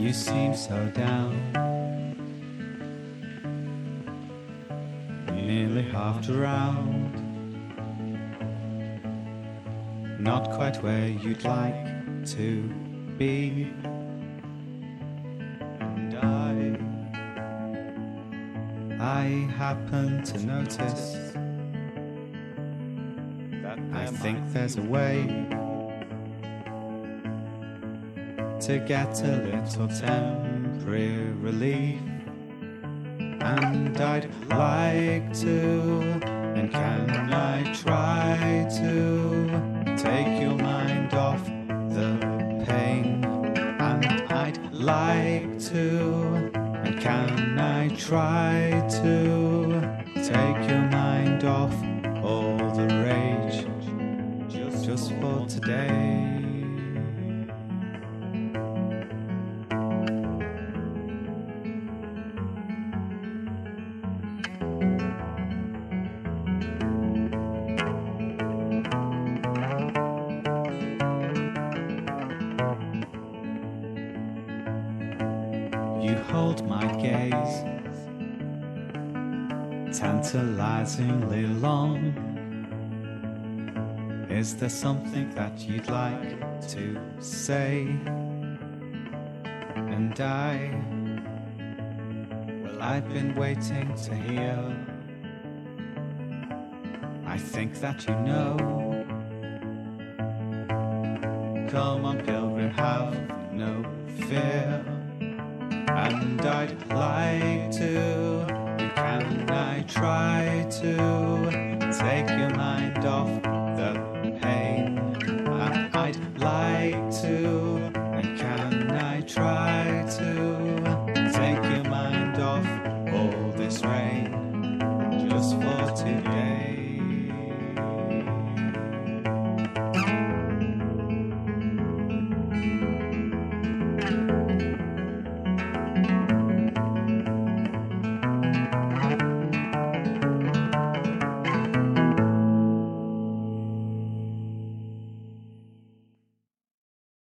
You seem so down, nearly half drowned, not quite where you'd like to be. And I happen to notice that I think there's a way to get a little temporary relief. And I'd like to, and can I try to take your mind off the pain? And I'd like to, and can I try to take your mind off all the rage just for today? You hold my gaze tantalizingly long. Is there something that you'd like to say? And well, I've been waiting to hear. I think that you know. Come on, pilgrim, have no fear. And I'd like to, and can I try to take your mind off the